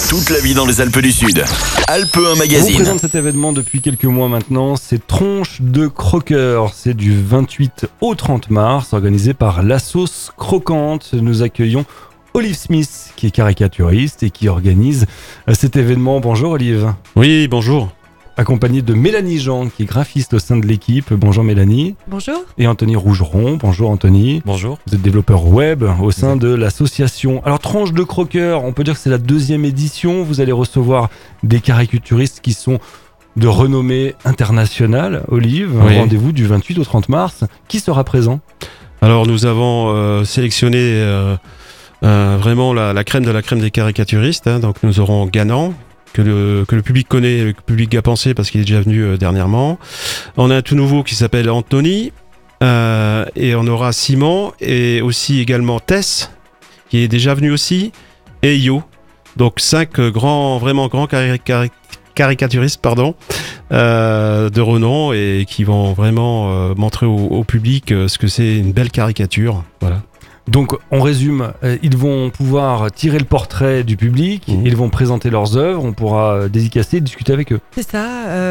Toute la vie dans les Alpes du Sud. Alpes 1 On vous Magazine. présente cet événement depuis quelques mois maintenant, c'est Tronche de Croqueur. C'est du 28 au 30 mars, organisé par La Sauce Croquante. Nous accueillons Olive Smith, qui est caricaturiste et qui organise cet événement. Bonjour Olive. Oui, bonjour. Accompagné de Mélanie Jean, qui est graphiste au sein de l'équipe. Bonjour Mélanie. Bonjour. Et Anthony Rougeron. Bonjour Anthony. Bonjour. Vous êtes développeur web au sein de l'association. Alors Tronche de Croqueur, on peut dire que c'est la 2e édition. Vous allez recevoir des caricaturistes qui sont de renommée internationale. Olive, Oui. rendez-vous du 28 au 30 mars. Qui sera présent ? Alors nous avons sélectionné vraiment la crème de la crème des caricaturistes. Donc nous aurons Ganan, que le public connaît, le public a pensé parce qu'il est déjà venu dernièrement. On a un tout nouveau qui s'appelle Anthony. Et on aura Simon et aussi également Tess, qui est déjà venu aussi, et Yo. Donc 5 vraiment grands caricaturistes de renom et qui vont vraiment montrer au public ce que c'est une belle caricature. Voilà. Donc on résume, ils vont pouvoir tirer le portrait du public, ils vont présenter leurs œuvres, on pourra dédicacer, discuter avec eux. C'est ça.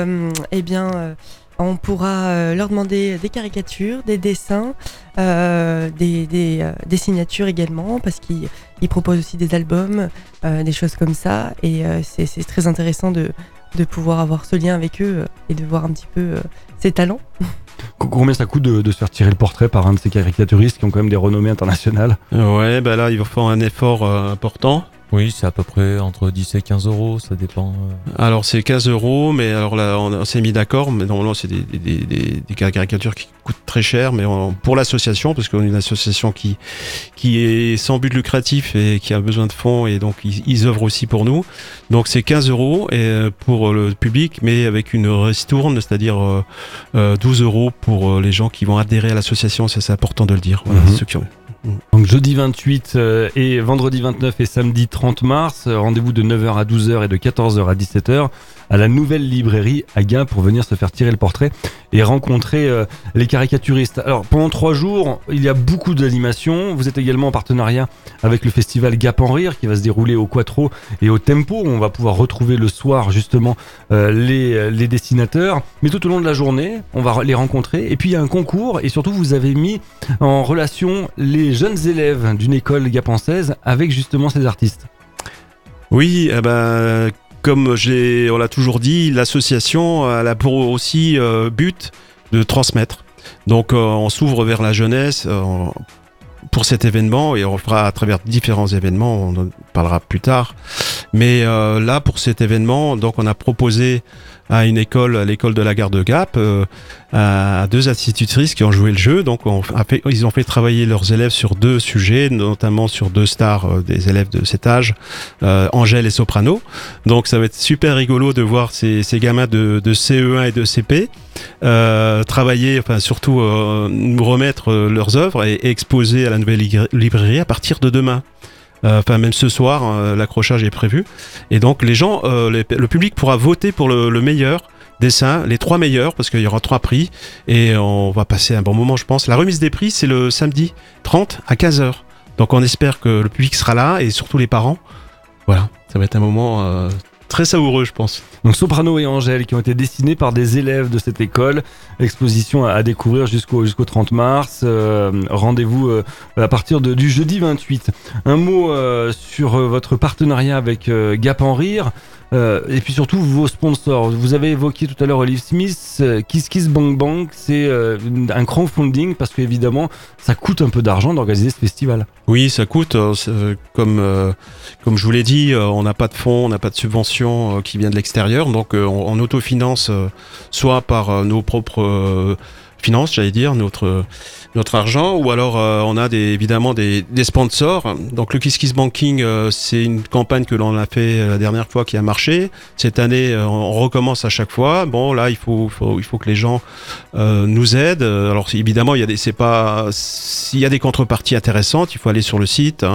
On pourra leur demander des caricatures, des dessins, des signatures également, parce qu'ils proposent aussi des albums, des choses comme ça. Et c'est très intéressant de pouvoir avoir ce lien avec eux et de voir un petit peu ses talents. Combien ça coûte de se faire tirer le portrait par un de ces caricaturistes qui ont quand même des renommées internationales ? Ouais, bah là, il va faire un effort important. Oui, c'est à peu près entre 10 et 15 euros, ça dépend. Alors c'est 15 euros, mais alors là on s'est mis d'accord, mais normalement c'est des caricatures qui coûtent très cher, mais pour l'association, parce qu'on est une association qui est sans but lucratif et qui a besoin de fonds, et donc ils œuvrent aussi pour nous. Donc c'est 15 euros et pour le public, mais avec une ristourne, c'est-à-dire 12 euros pour les gens qui vont adhérer à l'association, ça c'est important de le dire. Voilà, ceux qui ont... Donc jeudi 28 et vendredi 29 et samedi 30 mars, rendez-vous de 9h à 12h et de 14h à 17h à la nouvelle librairie à Gap pour venir se faire tirer le portrait et rencontrer les caricaturistes. Alors pendant 3 jours, il y a beaucoup d'animations. Vous êtes également en partenariat avec le festival Gap en Rire qui va se dérouler au Quattro et au Tempo. On va pouvoir retrouver le soir justement les dessinateurs. Mais tout au long de la journée, on va les rencontrer. Et puis il y a un concours et surtout vous avez mis en relation les jeunes élèves d'une école gapençaise avec justement ces artistes. Oui, comme on l'a toujours dit, l'association elle a pour aussi but de transmettre. Donc on s'ouvre vers la jeunesse pour cet événement et on le fera à travers différents événements, on en parlera plus tard. Mais là pour cet événement, donc on a proposé à l'école de la gare de Gap, à 2 institutrices qui ont joué le jeu. Donc ils ont fait travailler leurs élèves sur 2 sujets, notamment sur 2 stars des élèves de cet âge, Angèle et Soprano. Donc ça va être super rigolo de voir ces gamins de CE1 et de CP travailler, enfin surtout nous remettre leurs œuvres et exposer à la nouvelle librairie à partir de demain. Enfin même ce soir, l'accrochage est prévu. Et donc les gens, le public pourra voter pour le meilleur dessin, les 3 meilleurs, parce qu'il y aura 3 prix. Et on va passer un bon moment, je pense. La remise des prix, c'est le samedi 30 à 15h. Donc on espère que le public sera là, et surtout les parents. Voilà, ça va être un moment très savoureux, je pense. Donc Soprano et Angèle qui ont été dessinés par des élèves de cette école. Exposition à découvrir jusqu'au 30 mars. Rendez-vous à partir du jeudi 28. Un mot sur votre partenariat avec Gap en Rire. Et puis surtout vos sponsors. Vous avez évoqué tout à l'heure Olive Smith, Kiss Kiss Bang Bang, c'est un crowdfunding parce qu'évidemment ça coûte un peu d'argent d'organiser ce festival. Oui, ça coûte. Comme je vous l'ai dit, on n'a pas de fonds, on n'a pas de subventions qui viennent de l'extérieur, donc on autofinance soit par nos propres finances, j'allais dire, notre argent, ou alors on a évidemment des sponsors. Donc le Kiss Kiss Banking, c'est une campagne que l'on a fait la dernière fois qui a marché. Cette année, on recommence à chaque fois. Bon, là, il faut que les gens nous aident. Alors évidemment, s'il y a des contreparties intéressantes, il faut aller sur le site.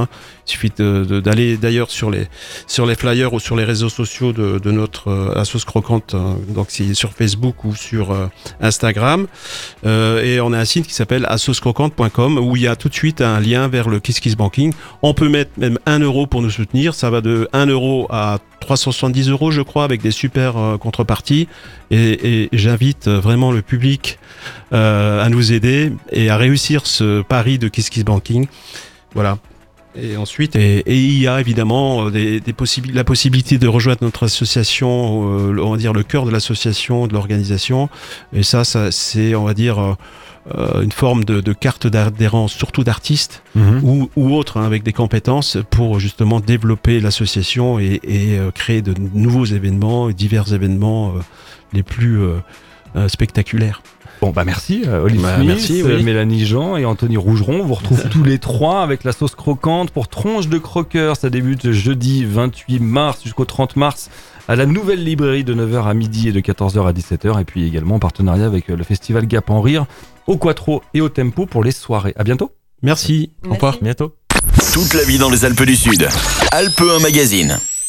Il suffit d'aller d'ailleurs sur les flyers ou sur les réseaux sociaux de notre à Sauce Croquante, donc c'est sur Facebook ou sur Instagram. Et on a un site qui s'appelle asaucecroquante.com où il y a tout de suite un lien vers le KissKissBanking. On peut mettre même 1 euro pour nous soutenir. Ça va de 1 euro à 370 euros, je crois, avec des super contreparties. Et j'invite vraiment le public à nous aider et à réussir ce pari de KissKissBanking. Voilà. Et ensuite, et il y a évidemment la possibilité de rejoindre notre association, on va dire le cœur de l'association, de l'organisation. Et ça c'est, on va dire, une forme de carte d'adhérence, surtout d'artistes ou autres, hein, avec des compétences pour justement développer l'association et créer de nouveaux événements, divers événements les plus spectaculaires. Bon, bah merci Olive Smith, merci, oui. Mélanie Jean et Anthony Rougeron. On vous retrouve tous les trois avec la sauce croquante pour Tronche de Croqueur. Ça débute jeudi 28 mars jusqu'au 30 mars à la nouvelle librairie de 9h à midi et de 14h à 17h. Et puis également en partenariat avec le festival Gap en Rire, au Quattro et au Tempo pour les soirées. À bientôt. Merci. Merci. Au revoir, bientôt. Toute la vie dans les Alpes du Sud. Alpes 1 Magazine.